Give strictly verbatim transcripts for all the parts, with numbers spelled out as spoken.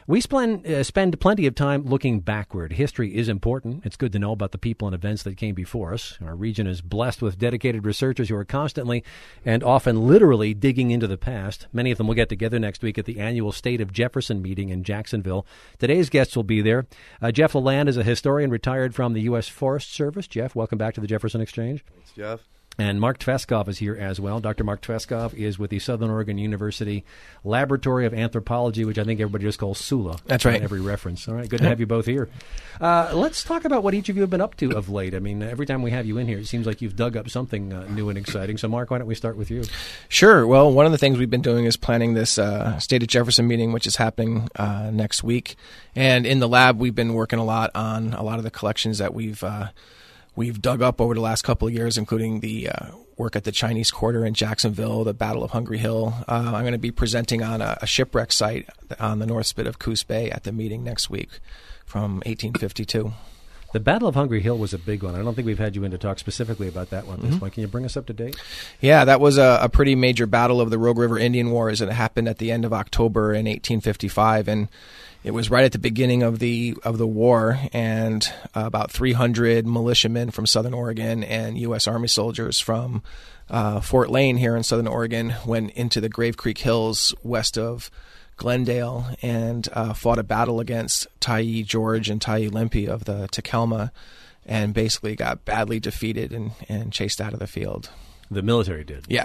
We spend, uh, spend plenty of time looking backward. History is important. It's good to know about the people and events that came before us. Our region is blessed with dedicated researchers who are constantly and often literally digging into the past. Many of them will get together next week at the annual State of Jefferson meeting in Jacksonville. Today's guests will be there. Uh, Jeff Lalande is a historian retired from the U S Forest Service. Jeff, welcome back to the Jefferson Exchange. Thanks, Jeff. And Mark Tveskov is here as well. Doctor Mark Tveskov is with the Southern Oregon University Laboratory of Anthropology, which I think everybody just calls SULA. That's right. In every reference. All right, good to have you both here. Uh, let's talk about what each of you have been up to of late. I mean, every time we have you in here, it seems like you've dug up something uh, new and exciting. So, Mark, why don't we start with you? Sure. Well, one of the things we've been doing is planning this uh, State of Jefferson meeting, which is happening uh, next week. And in the lab, we've been working a lot on a lot of the collections that we've uh, we've dug up over the last couple of years, including the uh, work at the Chinese Quarter in Jacksonville, the Battle of Hungry Hill. Uh, I'm going to be presenting on a, a shipwreck site on the north spit of Coos Bay at the meeting next week from eighteen fifty-two. The Battle of Hungry Hill was a big one. I don't think we've had you in to talk specifically about that one. Mm-hmm. Can you bring us up to date? Yeah, that was a, a pretty major battle of the Rogue River Indian Wars, and it happened at the end of October in eighteen fifty-five. And it was right at the beginning of the of the war, and uh, about three hundred militiamen from Southern Oregon and U S Army soldiers from uh, Fort Lane here in Southern Oregon went into the Grave Creek Hills west of Glendale and uh, fought a battle against Tyee George and Tyee Limpy of the Takelma, and basically got badly defeated and, and chased out of the field. The military did? Yeah.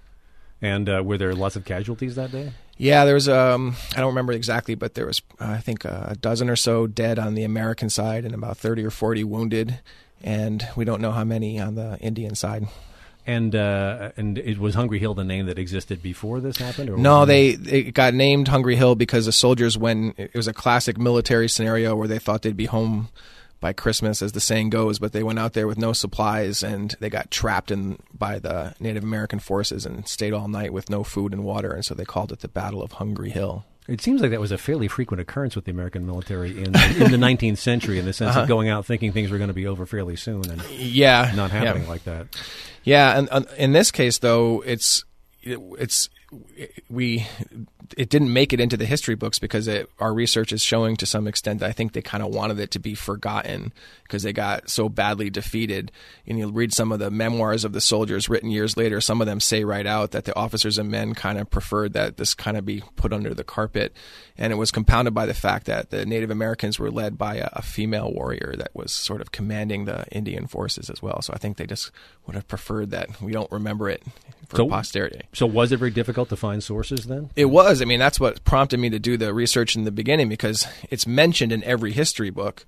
And uh, were there lots of casualties that day? Yeah, there was, um, I don't remember exactly, but there was, uh, I think, uh, a dozen or so dead on the American side and about thirty or forty wounded, and we don't know how many on the Indian side. And uh, and it was Hungry Hill the name that existed before this happened? Or no, they it got named Hungry Hill because the soldiers, when it was a classic military scenario where they thought they'd be home by Christmas, as the saying goes, but they went out there with no supplies and they got trapped in by the Native American forces and stayed all night with no food and water, and so they called it the Battle of Hungry Hill. It seems like that was a fairly frequent occurrence with the American military in, in the nineteenth century, in the sense uh-huh. of going out thinking things were going to be over fairly soon and yeah, not happening yeah. like that. Yeah, and uh, in this case, though, it's it, it's we it didn't make it into the history books because it, our research is showing to some extent that I think they kind of wanted it to be forgotten because they got so badly defeated. And you'll read some of the memoirs of the soldiers written years later. Some of them say right out that the officers and men kind of preferred that this kind of be put under the carpet. And it was compounded by the fact that the Native Americans were led by a, a female warrior that was sort of commanding the Indian forces as well. So I think they just would have preferred that we don't remember it for so, posterity. So was it very difficult to find sources then? It was. I mean, that's what prompted me to do the research in the beginning, because it's mentioned in every history book.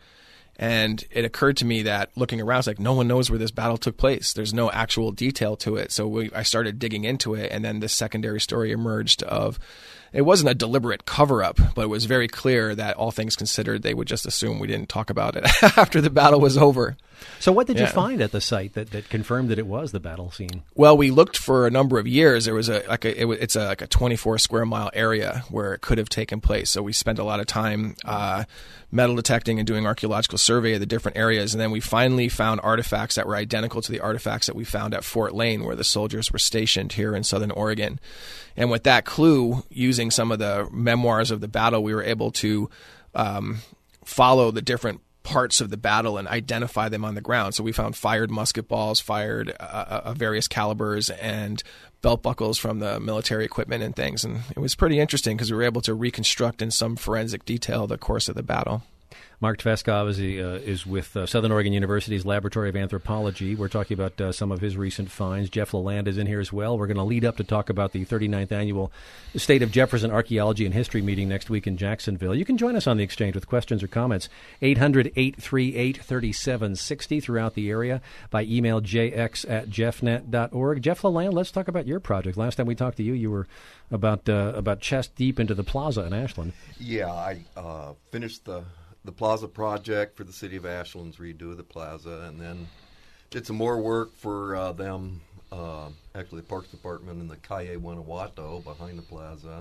And it occurred to me that looking around, it's like no one knows where this battle took place. There's no actual detail to it. So we, I started digging into it, and then this secondary story emerged of, it wasn't a deliberate cover-up, but it was very clear that all things considered, they would just assume we didn't talk about it after the battle was over. So what did yeah. you find at the site that, that confirmed that it was the battle scene? Well, we looked for a number of years. There was a like a it, it's a like a twenty-four square mile area where it could have taken place. So we spent a lot of time uh, metal detecting and doing archaeological survey of the different areas, and then we finally found artifacts that were identical to the artifacts that we found at Fort Lane, where the soldiers were stationed here in Southern Oregon. And with that clue, using some of the memoirs of the battle, we were able to um, follow the different parts of the battle and identify them on the ground. So we found fired musket balls, fired uh, of various calibers, and belt buckles from the military equipment and things. And it was pretty interesting because we were able to reconstruct in some forensic detail the course of the battle. Mark Tveskov is, uh, is with uh, Southern Oregon University's Laboratory of Anthropology. We're talking about uh, some of his recent finds. Jeff Lalande is in here as well. We're going to lead up to talk about the thirty-ninth Annual State of Jefferson Archaeology and History meeting next week in Jacksonville. You can join us on the exchange with questions or comments, eight hundred, eight three eight, three seven six zero throughout the area, by email j x at jeffnet dot org. Jeff Lalande, let's talk about your project. Last time we talked to you, you were about, uh, about chest deep into the plaza in Ashland. Yeah, I uh, finished the... the plaza project for the city of Ashland's redo of the plaza, and then did some more work for uh, them, uh, actually the Parks Department in the Calle Guanajuato behind the plaza.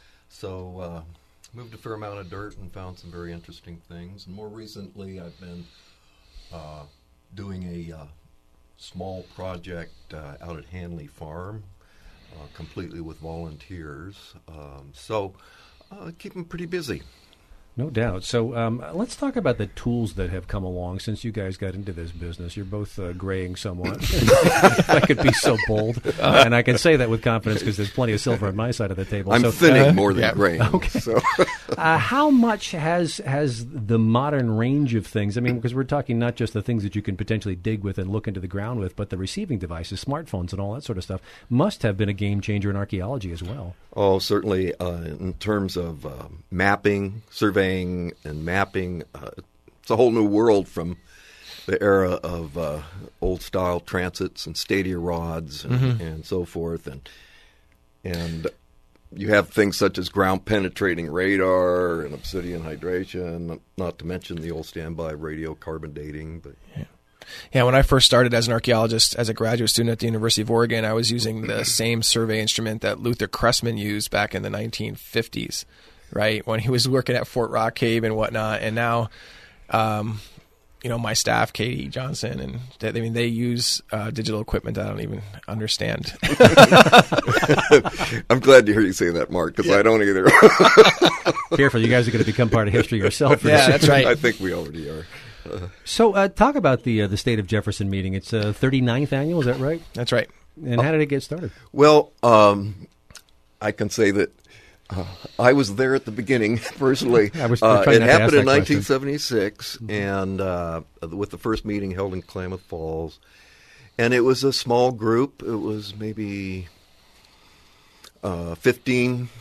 So uh, moved a fair amount of dirt and found some very interesting things. And more recently, I've been uh, doing a uh, small project uh, out at Hanley Farm, uh, completely with volunteers. Um, so uh, keep them pretty busy. No doubt. So um, let's talk about the tools that have come along since you guys got into this business. You're both uh, graying somewhat, if I could be so bold. Uh, and I can say that with confidence because there's plenty of silver on my side of the table. I'm so, thinning uh, more than yeah. graying. Okay. So. uh, how much has has the modern range of things, I mean, because we're talking not just the things that you can potentially dig with and look into the ground with, but the receiving devices, smartphones and all that sort of stuff, must have been a game changer in archaeology as well. Oh, certainly uh, in terms of uh, mapping, surveying, and mapping. Uh, it's a whole new world from the era of uh, old-style transits and stadia rods and, mm-hmm. and so forth. And and you have things such as ground-penetrating radar and obsidian hydration, not to mention the old standby radio carbon dating. But yeah. Yeah, when I first started as an archaeologist, as a graduate student at the University of Oregon, I was using the same survey instrument that Luther Cressman used back in the nineteen fifties, right, when he was working at Fort Rock Cave and whatnot. And now, um, you know, my staff, Katie Johnson, and they, I mean, they use uh, digital equipment that I don't even understand. I'm glad to hear you say that, Mark, because yeah. I don't either. Careful, you guys are going to become part of history yourself. Yeah, that's right. I think we already are. Uh, so uh, talk about the uh, the State of Jefferson meeting. It's a uh, thirty-ninth annual, is that right? That's right. And how did it get started? Well, um, I can say that uh, I was there at the beginning personally. I was uh, trying it not to happened ask in that nineteen seventy-six, question. and uh, with the first meeting held in Klamath Falls. And it was a small group. It was maybe uh, fifteen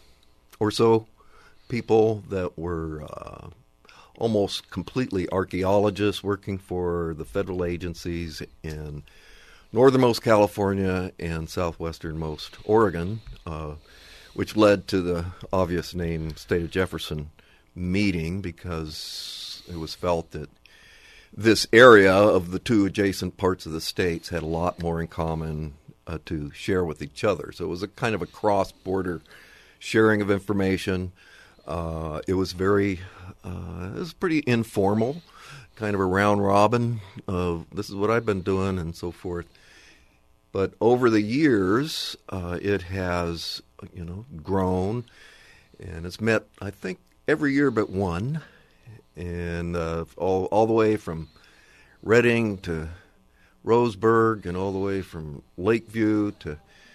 or so people that were uh, almost completely archaeologists working for the federal agencies in northernmost California and southwesternmost Oregon, uh, which led to the obvious name State of Jefferson meeting, because it was felt that this area of the two adjacent parts of the states had a lot more in common uh, to share with each other. So it was a kind of a cross-border sharing of information. Uh, it was very, uh, it was pretty informal, kind of a round robin of this is what I've been doing and so forth. But over the years, uh, it has, you know, grown, and it's met, I think, every year but one, and uh, all all the way from Redding to Roseburg, and all the way from Lakeview to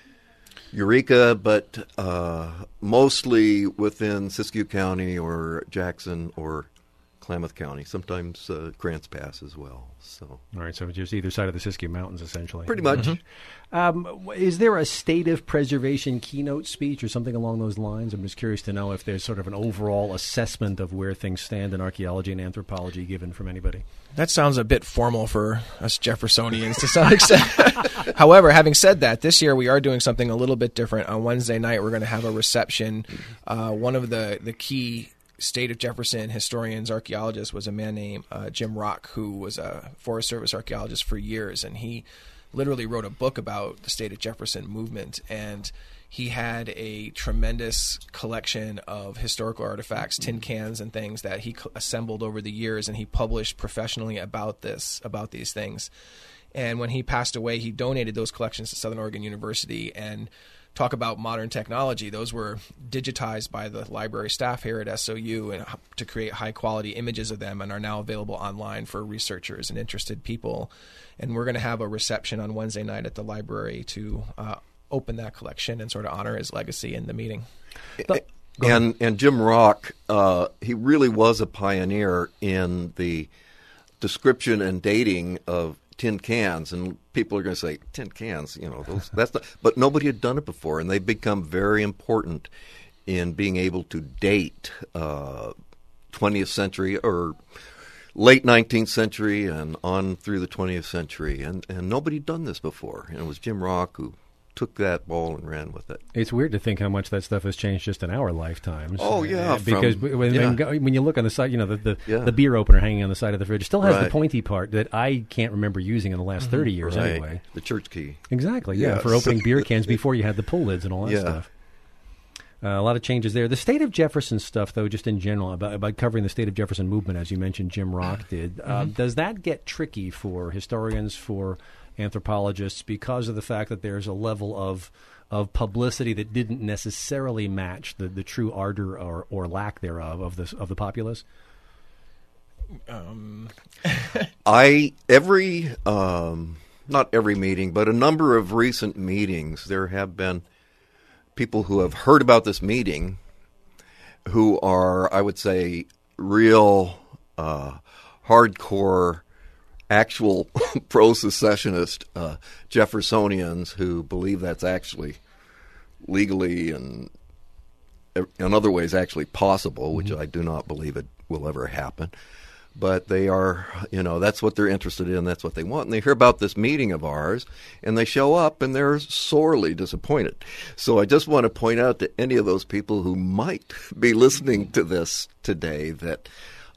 Eureka, but uh, mostly within Siskiyou County or Jackson or Klamath County, sometimes uh, Grants Pass as well. So, all right, so just either side of the Siskiyou Mountains, essentially. Pretty much. Mm-hmm. Um, is there a state of preservation keynote speech or something along those lines? I'm just curious to know if there's sort of an overall assessment of where things stand in archaeology and anthropology given from anybody. That sounds a bit formal for us Jeffersonians to some extent. However, having said that, this year we are doing something a little bit different. On Wednesday night, we're going to have a reception. Uh, one of the, the key State of Jefferson historians, archaeologists, was a man named uh, Jim Rock, who was a Forest Service archaeologist for years, and he literally wrote a book about the State of Jefferson movement, and he had a tremendous collection of historical artifacts, tin cans and things that he assembled over the years, and he published professionally about this, about these things. And when he passed away, he donated those collections to Southern Oregon University. And talk about modern technology, those were digitized by the library staff here at S O U and to create high-quality images of them, and are now available online for researchers and interested people. And we're going to have a reception on Wednesday night at the library to uh, open that collection and sort of honor his legacy in the meeting. But, and and Jim Rock, uh, he really was a pioneer in the description and dating of tin cans, and people are going to say tin cans, you know, those, that's not, but nobody had done it before, and they've become very important in being able to date uh, twentieth century or late nineteenth century and on through the twentieth century, and and nobody had done this before, and it was Jim Rock who took that ball and ran with it. It's weird to think how much that stuff has changed just in our lifetimes. Oh yeah, because from, when, yeah. when, when you look on the side, you know, the the, yeah. the beer opener hanging on the side of the fridge it still has right. the pointy part that I can't remember using in the last thirty years right. anyway. The church key. Exactly. Yeah, yes. for opening beer cans before you had the pull lids and all that yeah. stuff. Uh, a lot of changes there. The State of Jefferson stuff, though, just in general, about, about covering the State of Jefferson movement, as you mentioned, Jim Rock did. Uh, mm-hmm. Does that get tricky for historians, for anthropologists, because of the fact that there's a level of of publicity that didn't necessarily match the, the true ardor or, or lack thereof of the of the populace? Um. I every um, not every meeting, but a number of recent meetings, there have been people who have heard about this meeting, who are, I would say, real uh, hardcore, actual pro-secessionist uh, Jeffersonians who believe that's actually legally and in other ways actually possible, which mm-hmm. I do not believe it will ever happen. But they are, you know, that's what they're interested in. That's what they want. And they hear about this meeting of ours, and they show up, and they're sorely disappointed. So I just want to point out to any of those people who might be listening to this today that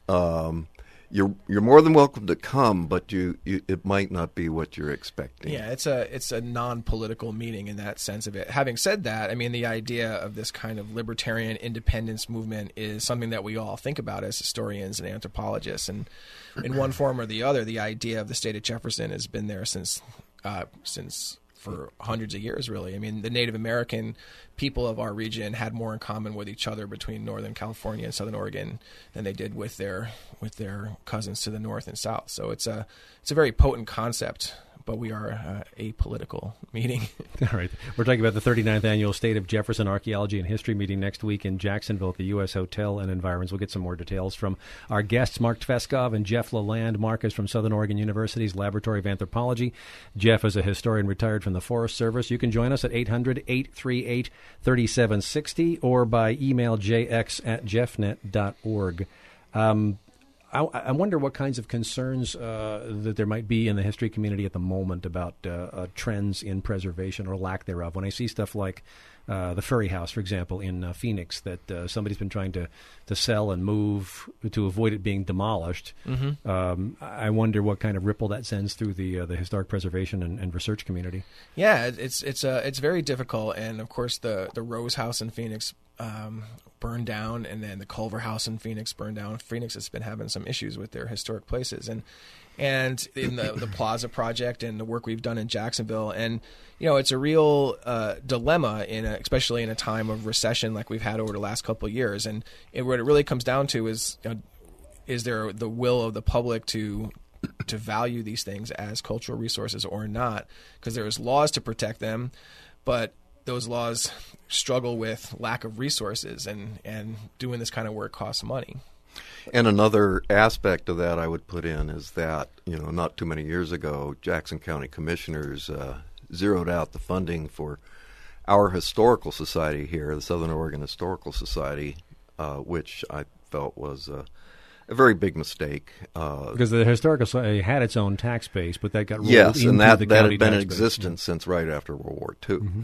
um, you're you're more than welcome to come, but you, you it might not be what you're expecting. Yeah, it's a it's a non-political meeting in that sense of it. Having said that, I mean, the idea of this kind of libertarian independence movement is something that we all think about as historians and anthropologists, and in one form or the other, the idea of the state of Jefferson has been there since uh, since. for hundreds of years, really. I mean, the Native American people of our region had more in common with each other between Northern California and Southern Oregon than they did with their with their cousins to the north and south. So it's a it's a very potent concept, but we are uh, a political meeting. All right. We're talking about the thirty-ninth Annual State of Jefferson Archaeology and History meeting next week in Jacksonville at the U S Hotel and Environs. We'll get some more details from our guests, Mark Tveskov and Jeff Lalande. Mark is from Southern Oregon University's Laboratory of Anthropology. Jeff is a historian retired from the Forest Service. You can join us at eight hundred, eight three eight, three seven six zero or by email jx at jeffnet dot org. Um, I, I wonder what kinds of concerns uh, that there might be in the history community at the moment about uh, uh, trends in preservation or lack thereof. When I see stuff like uh, the Furry House, for example, in uh, Phoenix, that uh, somebody's been trying to, to sell and move to avoid it being demolished, mm-hmm. um, I wonder what kind of ripple that sends through the uh, the historic preservation and, and research community. Yeah, it's it's uh, it's very difficult, and of course the the Rose House in Phoenix Um, burned down, and then the Culver House in Phoenix burned down. Phoenix has been having some issues with their historic places, and and in the the Plaza project and the work we've done in Jacksonville, and you know it's a real uh, dilemma in a, especially in a time of recession like we've had over the last couple of years. And it, what it really comes down to is you know, is there the will of the public to to value these things as cultural resources or not? Because there's laws to protect them, but those laws struggle with lack of resources, and, and doing this kind of work costs money. And another aspect of that I would put in is that, you know, not too many years ago, Jackson County commissioners uh, zeroed out the funding for our historical society here, the Southern Oregon Historical Society, uh, which I felt was a, a very big mistake. Uh, because the Historical Society had its own tax base, but that got rolled yes, into and that, the that county had been in tax base. existence Yeah. since right after World War Two. Mm-hmm.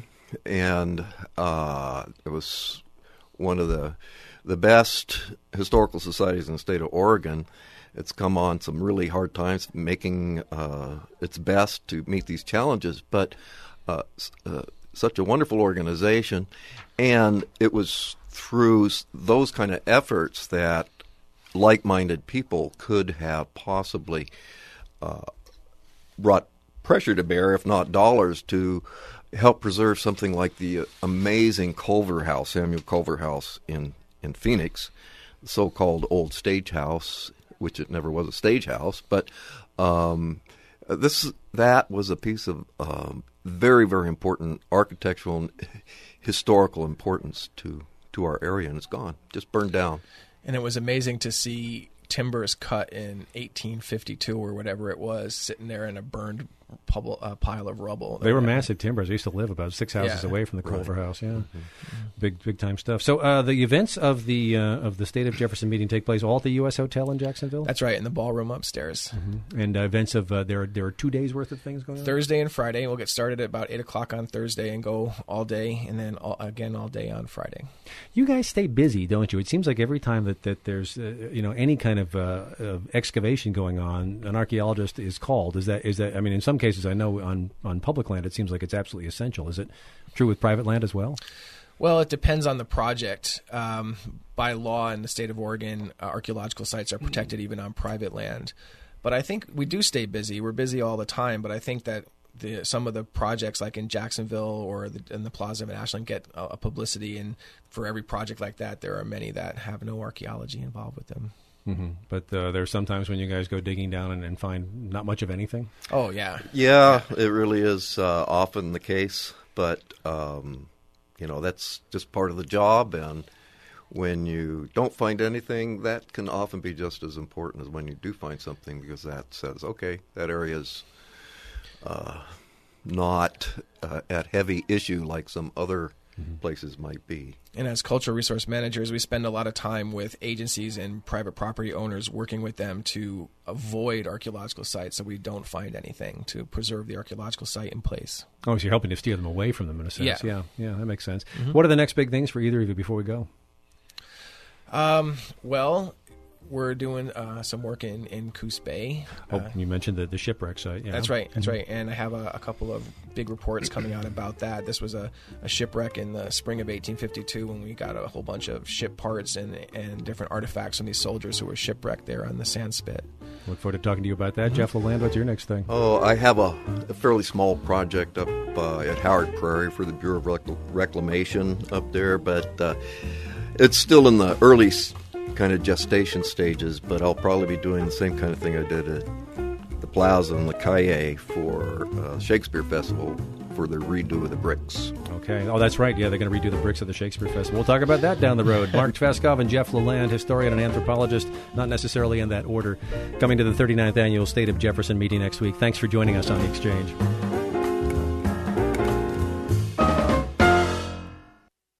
And uh, it was one of the the best historical societies in the state of Oregon. It's come on some really hard times, making uh, its best to meet these challenges. But uh, uh, such a wonderful organization, and it was through those kind of efforts that like-minded people could have possibly uh, brought pressure to bear, if not dollars, to help preserve something like the amazing Culver House, Samuel Culver House in, in Phoenix, the so-called old stage house, which it never was a stage house. But um, this that was a piece of um, very, very important architectural and historical importance to, to our area, and it's gone, just burned down. And it was amazing to see timbers cut in eighteen fifty-two or whatever it was, sitting there in a burned pub- uh, pile of rubble. They were massive timbers. I used to live about six houses Yeah. away from the Culver Right. House. Yeah, Mm-hmm. big big time stuff. So uh, the events of the uh, of the State of Jefferson meeting take place all at the U S Hotel in Jacksonville. That's right, in the ballroom upstairs. Mm-hmm. And uh, events of uh, there are there are two days worth of things going on. Thursday and Friday. We'll get started at about eight o'clock on Thursday and go all day, and then all, again all day on Friday. You guys stay busy, don't you? It seems like every time that, that there's uh, you know any kind of, uh, of excavation going on, an archaeologist is called. Is that is that? I mean, in some cases, I know on, on public land, it seems like it's absolutely essential. Is it true with private land as well? Well, it depends on the project. Um, by law in the state of Oregon, uh, archaeological sites are protected even on private land. But I think we do stay busy. We're busy all the time, but I think that the some of the projects like in Jacksonville or the, in the Plaza of Ashland get a, a publicity, and for every project like that, there are many that have no archaeology involved with them. Mm-hmm. But uh, there's sometimes when you guys go digging down and, and find not much of anything. Oh yeah, yeah, it really is uh, often the case. But um, you know, that's just part of the job, and when you don't find anything, that can often be just as important as when you do find something, because that says, okay, that area's uh, not uh, at heavy issue like some other mm-hmm. places might be. And as cultural resource managers, we spend a lot of time with agencies and private property owners working with them to avoid archaeological sites so we don't find anything, to preserve the archaeological site in place. Oh, so you're helping to steer them away from them in a sense. Yeah, yeah, yeah that makes sense. Mm-hmm. What are the next big things for either of you before we go? Um, well, we're doing uh, some work in, in Coos Bay. Oh, uh, you mentioned the, the shipwreck site. Yeah. That's right. That's mm-hmm. right. And I have a, a couple of big reports coming out about that. This was a, a shipwreck in the spring of eighteen fifty-two when we got a whole bunch of ship parts and, and different artifacts from these soldiers who were shipwrecked there on the sand spit. Look forward to talking to you about that. Mm-hmm. Jeff Lalande, what's your next thing? Oh, I have a, a fairly small project up uh, at Howard Prairie for the Bureau of Rec- Reclamation up there, but uh, it's still in the early kind of gestation stages, but I'll probably be doing the same kind of thing I did at the Plaza and the Calle for uh, Shakespeare Festival for the redo of the bricks. Okay. Oh, that's right. Yeah, they're going to redo the bricks at the Shakespeare Festival. We'll talk about that down the road. Mark Tveskov and Jeff Lalande, historian and anthropologist, not necessarily in that order, coming to the thirty-ninth Annual State of Jefferson meeting next week. Thanks for joining us on The Exchange.